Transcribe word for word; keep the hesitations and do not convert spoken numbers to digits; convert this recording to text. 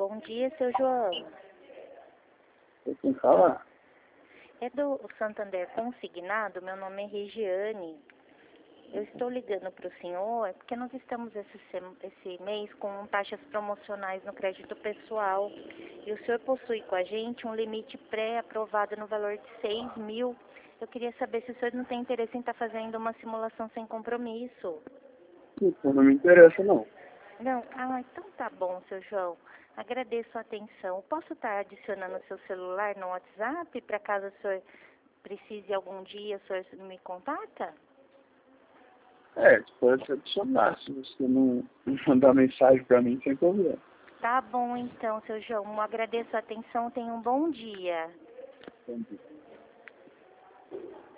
Bom dia, seu João. Eu tenho que falar. É do Santander Consignado, meu nome é Regiane. Eu estou ligando para o senhor porque nós estamos esse, sem- esse mês com taxas promocionais no crédito pessoal. E o senhor possui com a gente um limite pré-aprovado no valor de seis mil. Eu queria saber se o senhor não tem interesse em estar fazendo uma simulação sem compromisso. Isso não me interessa, não. Não? Ah, então tá bom, seu João. Agradeço a atenção. Posso estar adicionando o seu celular no WhatsApp para caso o senhor precise algum dia, o senhor me contata? É, você pode adicionar. Se você não não mandar mensagem pra mim, sem problema. Tá bom então, seu João. Agradeço a atenção. Tenha um bom dia. Entendi.